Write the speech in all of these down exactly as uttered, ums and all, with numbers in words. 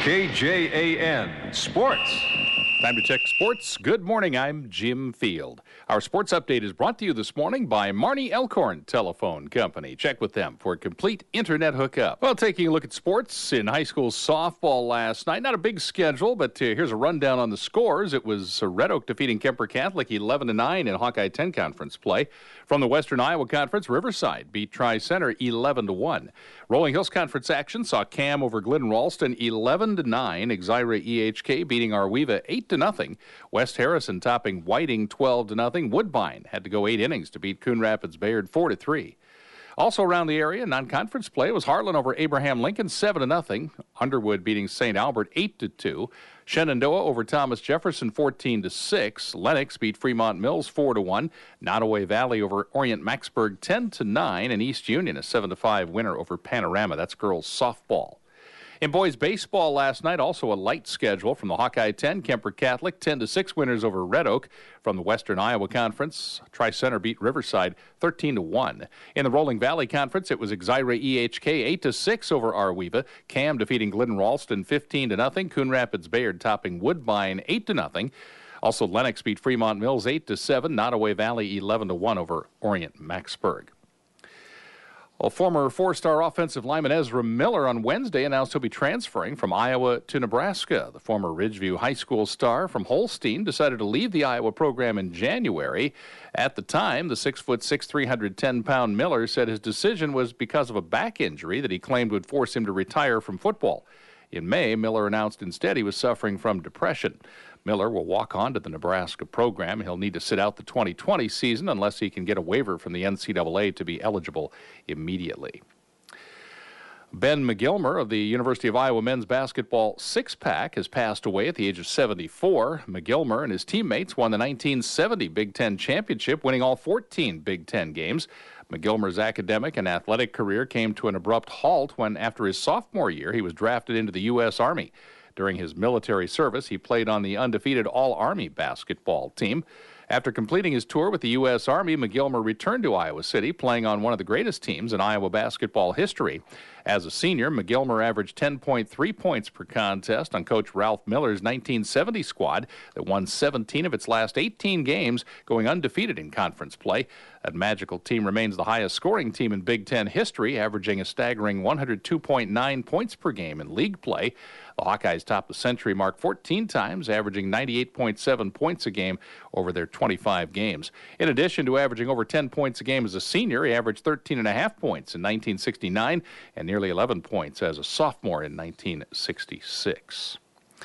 K J A N Sports. Time to check sports. Good morning, I'm Jim Field. Our sports update is brought to you this morning by Marnie Elkhorn Telephone Company. Check with them for a complete internet hookup. Well, taking a look at sports in high school softball last night. Not a big schedule, but uh, here's a rundown on the scores. It was uh, Red Oak defeating Kemper Catholic eleven to nine in Hawkeye ten conference play. From the Western Iowa Conference, Riverside beat Tri-Center eleven to one. Rolling Hills Conference action saw Cam over Glidden Ralston eleven to nine. Exira E H K beating Arweva eight to nothing. West Harrison topping Whiting twelve to nothing. Woodbine had to go eight innings to beat Coon Rapids Bayard four to three. Also around the area, non-conference play was Harlan over Abraham Lincoln seven to nothing. Underwood beating Saint Albert eight to two. Shenandoah over Thomas Jefferson fourteen to six. Lennox beat Fremont Mills four to one. Nottoway Valley over Orient Maxburg ten to nine. And East Union a seven to five winner over Panorama. That's girls softball. In boys baseball last night, also a light schedule from the Hawkeye ten. Kemper Catholic ten to six winners over Red Oak. From the Western Iowa Conference, Tri-Center beat Riverside thirteen to one. In the Rolling Valley Conference, it was Exira E H K eight to six over Arweva. Cam defeating Glidden Ralston fifteen to nothing. Coon Rapids Bayard topping Woodbine eight to nothing. Also, Lennox beat Fremont Mills eight to seven. Nottoway Valley eleven to one over Orient Maxburg. Well, former four-star offensive lineman Ezra Miller on Wednesday announced he'll be transferring from Iowa to Nebraska. The former Ridgeview High School star from Holstein decided to leave the Iowa program in January. At the time, the six foot six, three hundred ten pound Miller said his decision was because of a back injury that he claimed would force him to retire from football. In May, Miller announced instead he was suffering from depression. Miller will walk on to the Nebraska program. He'll need to sit out the twenty twenty season unless he can get a waiver from the N C double A to be eligible immediately. Ben McGilmer of the University of Iowa men's basketball six-pack has passed away at the age of seventy-four. McGilmer and his teammates won the nineteen seventy Big Ten championship, winning all fourteen Big Ten games. McGilmer's academic and athletic career came to an abrupt halt when, after his sophomore year, he was drafted into the U S Army. During his military service, he played on the undefeated All-Army basketball team. After completing his tour with the U S Army, McGilmer returned to Iowa City, playing on one of the greatest teams in Iowa basketball history. As a senior, McGilmer averaged ten point three points per contest on Coach Ralph Miller's nineteen seventy squad that won seventeen of its last eighteen games, going undefeated in conference play. That magical team remains the highest scoring team in Big Ten history, averaging a staggering one hundred two point nine points per game in league play. The Hawkeyes topped the century mark fourteen times, averaging ninety-eight point seven points a game over their twenty-five games. In addition to averaging over ten points a game as a senior, he averaged thirteen and a half points in nineteen sixty-nine and nearly eleven points as a sophomore in nineteen sixty-six.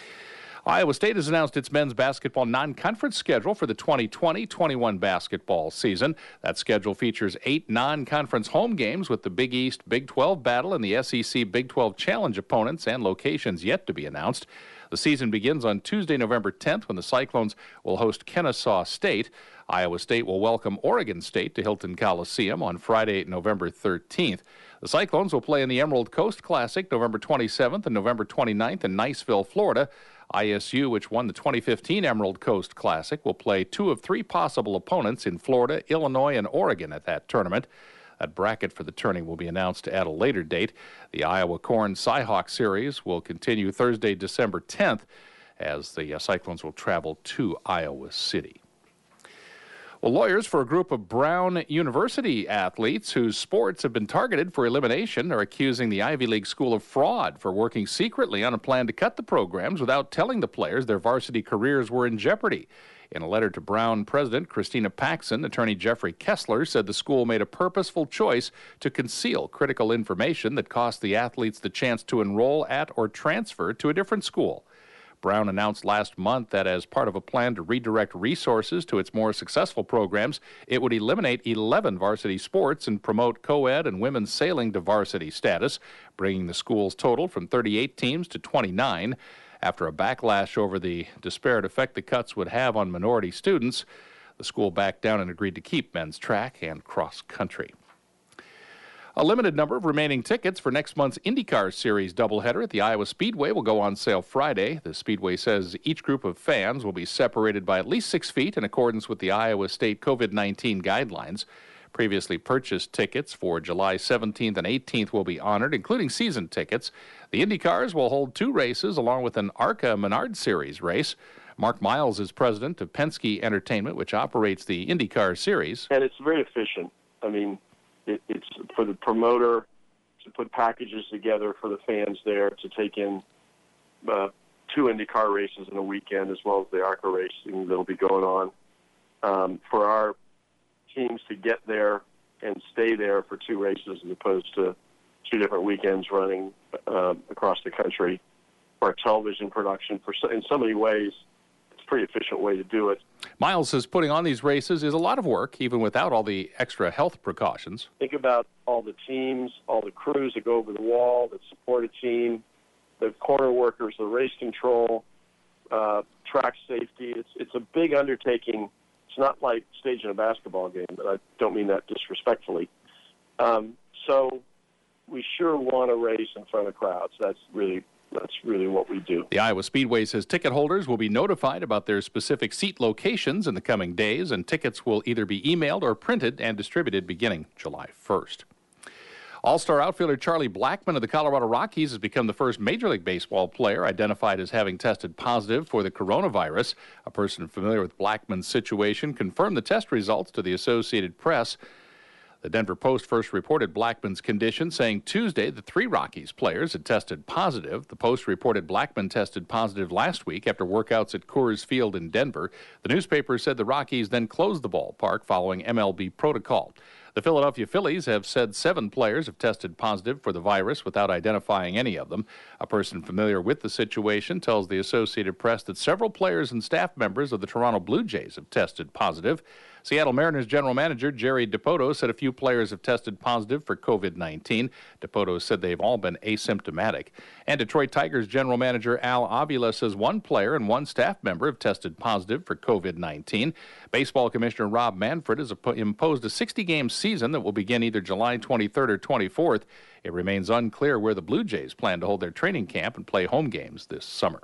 Iowa State has announced its men's basketball non-conference schedule for the twenty twenty twenty-one basketball season. That schedule features eight non-conference home games with the Big East Big twelve battle and the S E C Big twelve Challenge opponents and locations yet to be announced. The season begins on Tuesday, November tenth, when the Cyclones will host Kennesaw State. Iowa State will welcome Oregon State to Hilton Coliseum on Friday, November thirteenth. The Cyclones will play in the Emerald Coast Classic November twenty-seventh and November twenty-ninth in Niceville, Florida. I S U, which won the twenty fifteen Emerald Coast Classic, will play two of three possible opponents in Florida, Illinois, and Oregon at that tournament. That bracket for the tourney will be announced at a later date. The Iowa Corn Cyhawk Series will continue Thursday, December tenth, as the uh, Cyclones will travel to Iowa City. Well, lawyers for a group of Brown University athletes whose sports have been targeted for elimination are accusing the Ivy League School of fraud for working secretly on a plan to cut the programs without telling the players their varsity careers were in jeopardy. In a letter to Brown President Christina Paxson, attorney Jeffrey Kessler said the school made a purposeful choice to conceal critical information that cost the athletes the chance to enroll at or transfer to a different school. Brown announced last month that as part of a plan to redirect resources to its more successful programs, it would eliminate eleven varsity sports and promote co-ed and women's sailing to varsity status, bringing the school's total from thirty-eight teams to twenty-nine. After a backlash over the disparate effect the cuts would have on minority students, the school backed down and agreed to keep men's track and cross country. A limited number of remaining tickets for next month's IndyCar Series doubleheader at the Iowa Speedway will go on sale Friday. The Speedway says each group of fans will be separated by at least six feet in accordance with the Iowa State COVID nineteen guidelines. Previously purchased tickets for July seventeenth and eighteenth will be honored, including season tickets. The Indy cars will hold two races along with an ARCA Menard Series race. Mark Miles is president of Penske Entertainment, which operates the IndyCar Series. And it's very efficient. I mean, it, it's for the promoter to put packages together for the fans there to take in uh, two IndyCar races in a weekend, as well as the ARCA racing that'll be going on. Um, for our teams to get there and stay there for two races as opposed to two different weekends running uh, across the country. For our television production, for so, in so many ways, it's a pretty efficient way to do it. Miles says putting on these races is a lot of work, even without all the extra health precautions. Think about all the teams, all the crews that go over the wall, that support a team, the corner workers, the race control, uh, track safety. It's it's a big undertaking. It's not like staging a basketball game, but I don't mean that disrespectfully. Um, so we sure want to race in front of crowds. That's really that's really what we do. The Iowa Speedway says ticket holders will be notified about their specific seat locations in the coming days, and tickets will either be emailed or printed and distributed beginning July first. All-star outfielder Charlie Blackmon of the Colorado Rockies has become the first Major League Baseball player identified as having tested positive for the coronavirus. A person familiar with Blackmon's situation confirmed the test results to the Associated Press. The Denver Post first reported Blackmon's condition, saying Tuesday the three Rockies players had tested positive. The Post reported Blackmon tested positive last week after workouts at Coors Field in Denver. The newspaper said the Rockies then closed the ballpark following M L B protocol. The Philadelphia Phillies have said seven players have tested positive for the virus without identifying any of them. A person familiar with the situation tells the Associated Press that several players and staff members of the Toronto Blue Jays have tested positive. Seattle Mariners general manager Jerry Dipoto said a few players have tested positive for COVID nineteen. Dipoto said they've all been asymptomatic. And Detroit Tigers general manager Al Avila says one player and one staff member have tested positive for COVID nineteen. Baseball Commissioner Rob Manfred has imposed a sixty-game season that will begin either July twenty-third or twenty-fourth. It remains unclear where the Blue Jays plan to hold their training camp and play home games this summer.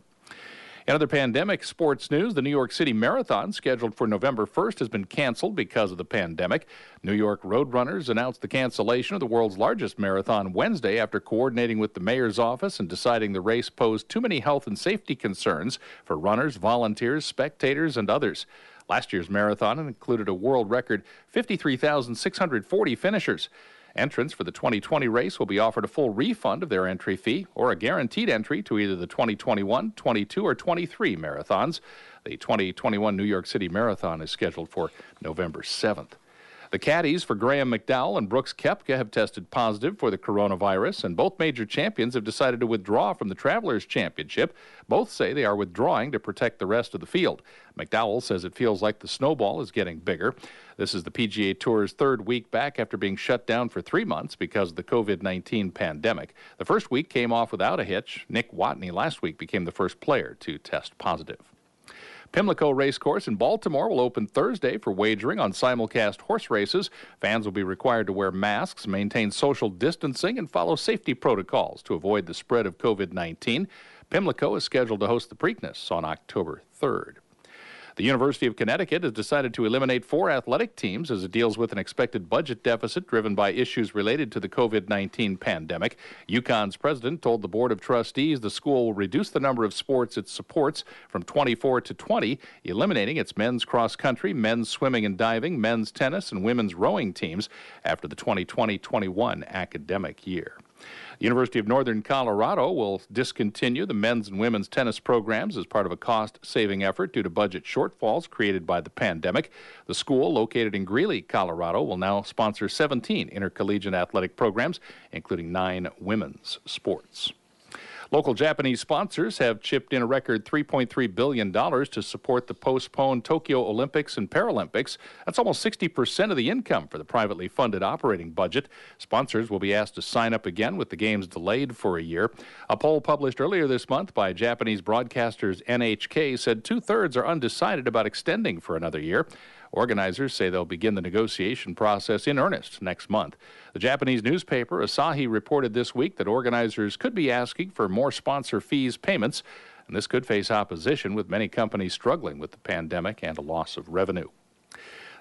In other pandemic sports news, the New York City Marathon, scheduled for November first, has been canceled because of the pandemic. New York Roadrunners announced the cancellation of the world's largest marathon Wednesday after coordinating with the mayor's office and deciding the race posed too many health and safety concerns for runners, volunteers, spectators, and others. Last year's marathon included a world record fifty-three thousand six hundred forty finishers. Entrants for the twenty twenty race will be offered a full refund of their entry fee or a guaranteed entry to either the twenty twenty-one, twenty-two, or twenty-three marathons. The twenty twenty-one New York City Marathon is scheduled for November seventh. The caddies for Graham McDowell and Brooks Koepka have tested positive for the coronavirus, and both major champions have decided to withdraw from the Travelers Championship. Both say they are withdrawing to protect the rest of the field. McDowell says it feels like the snowball is getting bigger. This is the P G A Tour's third week back after being shut down for three months because of the COVID nineteen pandemic. The first week came off without a hitch. Nick Watney last week became the first player to test positive. Pimlico Racecourse in Baltimore will open Thursday for wagering on simulcast horse races. Fans will be required to wear masks, maintain social distancing, and follow safety protocols to avoid the spread of COVID nineteen. Pimlico is scheduled to host the Preakness on October third. The University of Connecticut has decided to eliminate four athletic teams as it deals with an expected budget deficit driven by issues related to the COVID nineteen pandemic. UConn's president told the Board of Trustees the school will reduce the number of sports it supports from twenty-four to twenty, eliminating its men's cross country, men's swimming and diving, men's tennis, and women's rowing teams after the twenty twenty twenty-one academic year. The University of Northern Colorado will discontinue the men's and women's tennis programs as part of a cost-saving effort due to budget shortfalls created by the pandemic. The school, located in Greeley, Colorado, will now sponsor seventeen intercollegiate athletic programs, including nine women's sports. Local Japanese sponsors have chipped in a record three point three billion dollars to support the postponed Tokyo Olympics and Paralympics. That's almost sixty percent of the income for the privately funded operating budget. Sponsors will be asked to sign up again with the games delayed for a year. A poll published earlier this month by Japanese broadcasters N H K said two-thirds are undecided about extending for another year. Organizers say they'll begin the negotiation process in earnest next month. The Japanese newspaper Asahi reported this week that organizers could be asking for more sponsor fees payments, and this could face opposition with many companies struggling with the pandemic and a loss of revenue.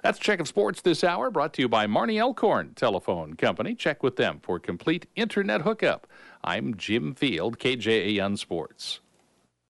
That's Check of Sports this hour, brought to you by Marnie Elkhorn Telephone Company. Check with them for complete internet hookup. I'm Jim Field, K J A N Sports.